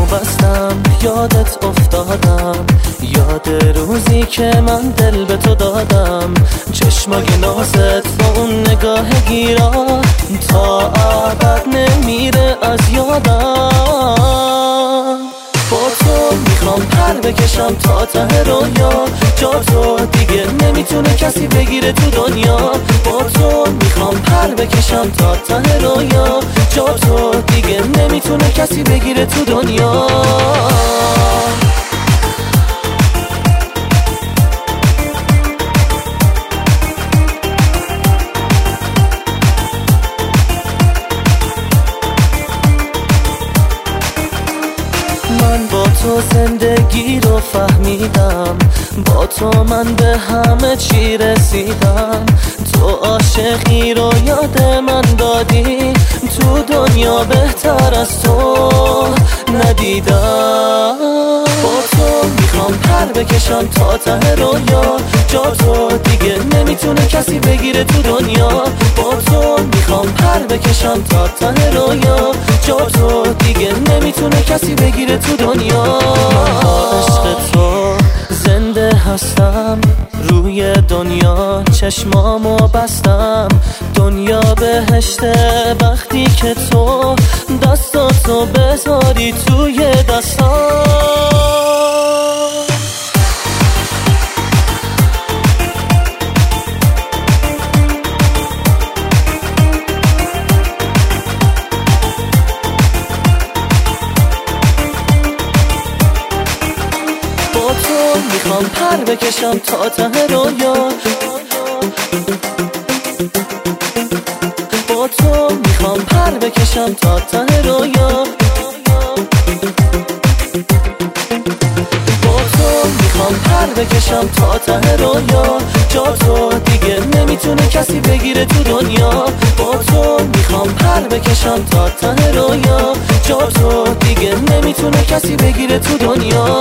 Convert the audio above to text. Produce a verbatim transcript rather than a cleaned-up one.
بستم یادت افتادم، یاد روزی که من دل به تو دادم. چشمای نازت با اون نگاه گیرا تا ابد نمیره از یادم. با تو میخوام پر بکشم تا ته رویا، جا تو دیگه نمیتونه کسی بگیره تو دنیا. با تو میخوام پر بکشم تا ته رویا، جا تو دیگه نمیتونه کسی بگیره تو دنیا. من با تو زندگی رو فهمیدم، با تو من به همه چی رسیدم. تو عاشقی رو یاد من دادی، تو دنیا بهتر از تو ندیدم. با تو میخوام پر بکشم تا ته رویا، جا تو دیگه نمیتونه کسی بگیره تو دنیا. با تو میخوام پر بکشم تا ته رویا، جا تو دیگه نمیتونه کسی بگیره تو دنیا. من با عشق تو زنده هستم، روی دنیا چشمامو بستم. دنیا بهشته وقتی که تو دستاتو بذاری توی دستام. میخوام پر بکشم تا ته رویا، با تو میخوام پر بکشم تا ته رویا. با تو میخوام پر بکشم تا ته رویا، جا تو دیگه نمیتونه کسی بگیره تو دنیا. با تو میخوام پر بکشم تا ته رویا، جا تو دیگه نمیتونه کسی بگیره تو دنیا.